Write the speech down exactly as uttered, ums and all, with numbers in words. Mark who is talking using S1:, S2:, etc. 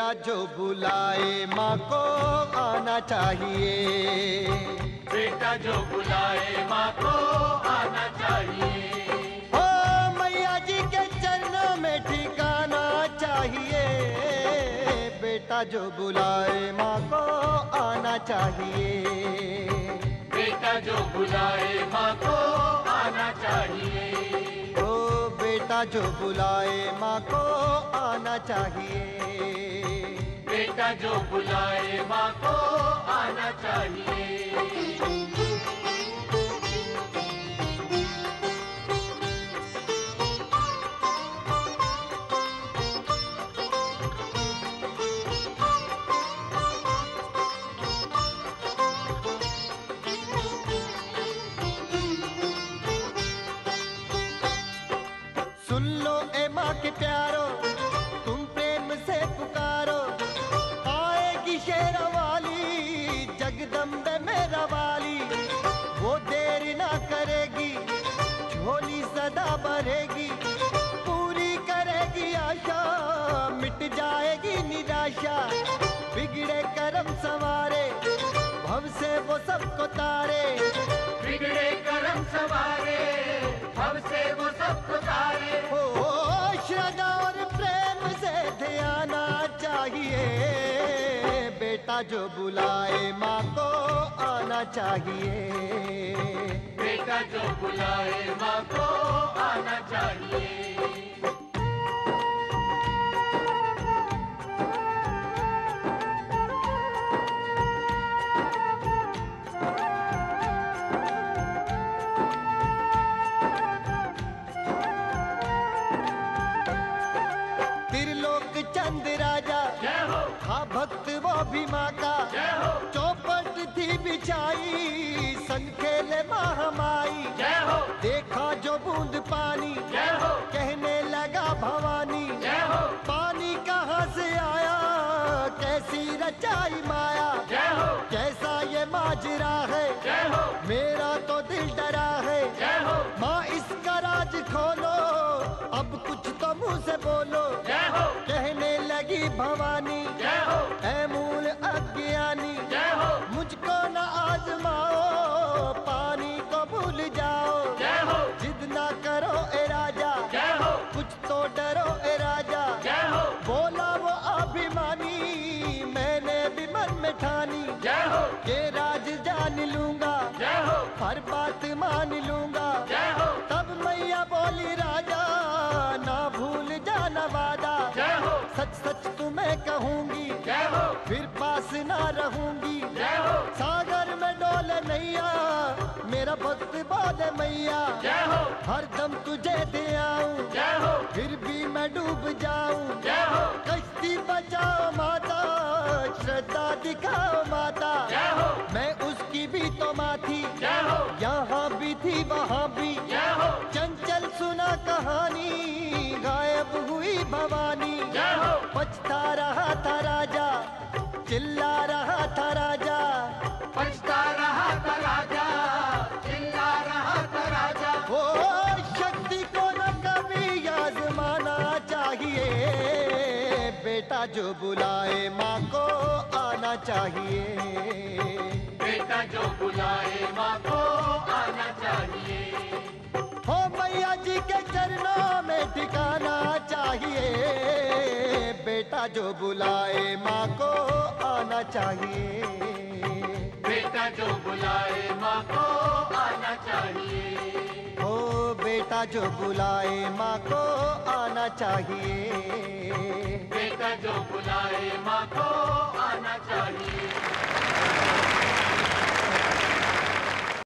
S1: बेटा जो बुलाए माँ को आना चाहिए।
S2: बेटा जो बुलाए माँ को आना चाहिए।
S1: ओ मैया जी के चरणों में ठिकाना चाहिए। बेटा जो बुलाए माँ को आना चाहिए।
S2: बेटा जो बुलाए माँ को आना चाहिए।
S1: ओ बेटा जो बुलाए माँ को आना चाहिए।
S2: बेटा जो बुलाए माँ को आना चाहिए।
S1: सुन लो ए माँ के प्यारो, तुम प्रेम से पुकारो, आएगी शेरवाली जगदम्बे मेरा वाली। वो देर ना करेगी, झोली सदा भरेगी, पूरी करेगी आशा, मिट जाएगी निराशा। बिगड़े कर्म संवारे, भव से वो सबको तारे।
S2: बिगड़े कर्म संवारे, भव से वो सबको तारे।
S1: हो श्रद्धा और प्रेम से ध्यान चाहिए। बेटा जो बुलाए माँ को आना चाहिए।
S2: बेटा जो बुलाए माँ को आना चाहिए।
S1: त्रिलोक चंद राजा था भक्त वो भी माँ का। चौपट थी बिछाई, संग खेले महामाई। देखा जो बूंद पानी, कहने लगा भवानी। पानी कहाँ से आया, कैसी रचाई माया। कैसा ये माजरा है, मेरा तो दिल डरा है। माँ इसका राज खोलो, अब कुछ तो मुँह से बोलो। कहने लगी भवानी, ऐ मूल अज्ञानी, मुझको न आजमाओ, पानी को भूल जाओ। जिद ना करो ए राजा, कुछ तो डरो ए राजा। बोला वो अभिमानी, मैंने भी मन में ठानी। ये राज जान लूंगा, हर बात मान लूंगा। तब मैया बोली राजा, ना भूल जाना वादा। सच सच तुम्हें कहूंगी, फिर पास ना रहूंगी। सागर में डोले नैया, मेरा भक्त बोले मैया। हर दम तुझे दे आऊं, फिर भी मैं डूब जाऊं। कश्ती बचाओ माता, श्रद्धा दिखाओ माता। मैं उसकी भी तो माँ थी, यहाँ भी थी वहाँ भी। चंचल सुना कहानी, गायब हुई भवानी। पछता रहा था राजा, चिल्ला रहा था राजा।
S2: पछता रहा था राजा, चिल्ला रहा था राजा।
S1: ओ शक्ति को न कभी आजमाना चाहिए। बेटा जो बुलाए माँ को आना चाहिए।
S2: बेटा जो बुलाए माँ को आना चाहिए।
S1: हो मैया जी के चरणों में ठिकाना चाहिए। बेटा जो बुलाए माँ को आना चाहिए।
S2: बेटा जो बुलाए माँ को आना चाहिए।
S1: हो बेटा जो बुलाए माँ को आना चाहिए।
S2: बेटा जो बुलाए माँ को आना चाहिए।